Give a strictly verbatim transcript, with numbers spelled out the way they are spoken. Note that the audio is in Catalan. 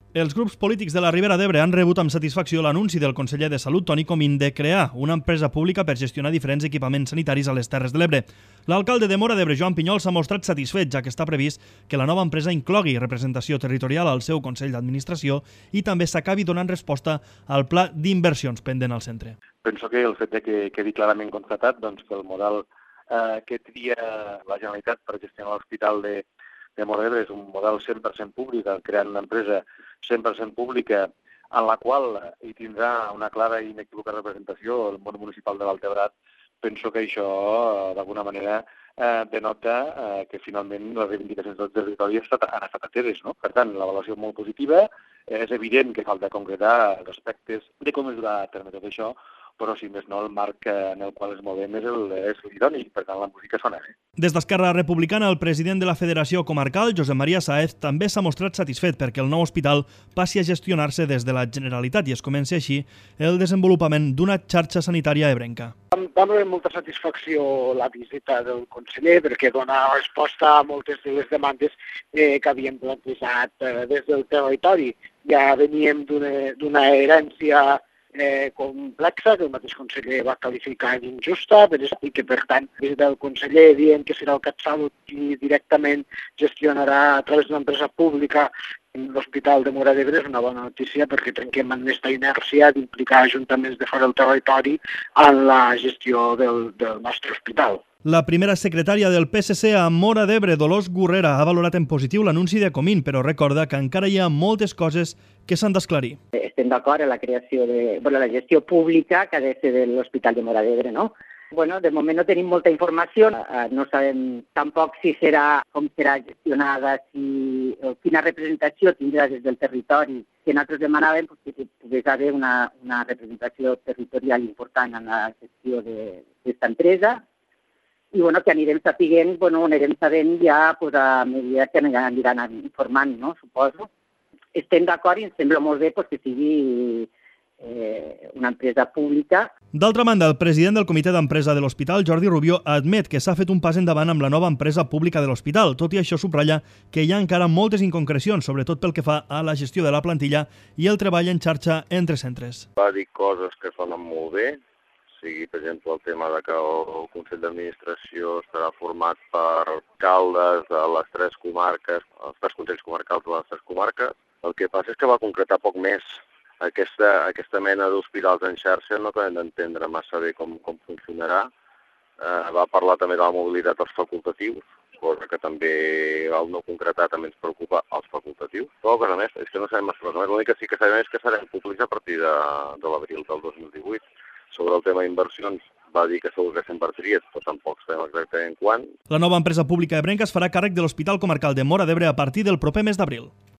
Els grups polítics de la Ribera d'Ebre han rebut amb satisfacció l'anunci del conseller de Salut, Toni Comín, de crear una empresa pública per gestionar diferents equipaments sanitaris a les Terres de l'Ebre. L'alcalde de Móra d'Ebre, Joan Pinyol, s'ha mostrat satisfet, ja que està previst que la nova empresa inclogui representació territorial al seu Consell d'Administració i també s'acabi donant resposta al pla d'inversions pendent al centre. Penso que el fet de que quedi clarament constatat doncs, que el model eh, que tria la Generalitat per gestionar l'hospital de de Móra d'Ebre és un model cent per cent públic, creant una empresa cent per cent pública en la qual hi tindrà una clara i inequívoca representació el món municipal de l'Alt Ebre. Penso que això, d'alguna manera, eh, denota eh, que finalment les reivindicacions del territori han estat ateses, no? Per tant, l'avaluació és molt positiva, eh, és evident que falta concretar els aspectes de com es durà a terme tot això, però si més no el marc en el qual es movem és l'idoni, per tant la música sona bé. Des d'Esquerra Republicana, el president de la Federació Comarcal, Josep Maria Sáez, també s'ha mostrat satisfet perquè el nou hospital passi a gestionar-se des de la Generalitat i es comenci així el desenvolupament d'una xarxa sanitària ebrenca. Vam veure molta satisfacció la visita del conseller perquè dona resposta a moltes de les demandes eh, que havíem plantejat eh, des del territori. Ja veníem d'una herència Eh, complexa, que el mateix conseller va qualificar d'injusta, i que, per tant, des del conseller dient que serà el CatSalut qui directament gestionarà a través d'una empresa pública l'Hospital de Móra d'Ebre és una bona notícia perquè trenquem amb aquesta inèrcia d'implicar ajuntaments de fora del territori en la gestió del, del nostre hospital. La primera secretària del P S C a Móra d'Ebre, Dolors Gurrera, ha valorat en positiu l'anunci de Comín, però recorda que encara hi ha moltes coses que s'han d'esclarir. Estem d'acord en la creació de bueno, la gestió pública que ha de ser de l'Hospital de Móra d'Ebre, no? Bueno, de moment no tenim molta informació, no sabem tampoc si serà, com serà gestionada, si, quina representació tindrà des del territori. Que nosaltres demanàvem pues, que pogués haver una, una representació territorial important en la gestió d'aquesta empresa. I bueno, que anirem sapiguent, bueno, anirem sabent ja pues, a mesura que aniran informant, no? Suposo. Estem d'acord i ens sembla molt bé pues, que sigui eh, una empresa pública. D'altra banda, el president del comitè d'empresa de l'hospital, Jordi Rubió, admet que s'ha fet un pas endavant amb la nova empresa pública de l'hospital. Tot i això, subratlla que hi ha encara moltes inconcrecions, sobretot pel que fa a la gestió de la plantilla i el treball en xarxa entre centres. Va dir coses que sonen molt bé, sigui, per exemple, el tema de que el Consell d'Administració estarà format per alcaldes de les tres comarques, els tres consells comarcals de les tres comarques. El que passa és que va concretar poc més. Aquesta, aquesta mena d'hospitals en xarxa no acabem d'entendre massa bé com, com funcionarà. Eh, va parlar també de la mobilitat dels facultatius, cosa que també al no concretar també ens preocupa els facultatius. Però cosa més, és que no sabem massa cosa més. L'únic que sí que sabem és que serem públics a partir de, de l'abril del dos mil divuit. Sobre el tema d'inversions va dir que segur que s'invertiria, però tampoc sabem exactament quan. La nova empresa pública ebrenca es farà càrrec de l'Hospital Comarcal de Móra d'Ebre a partir del proper mes d'abril.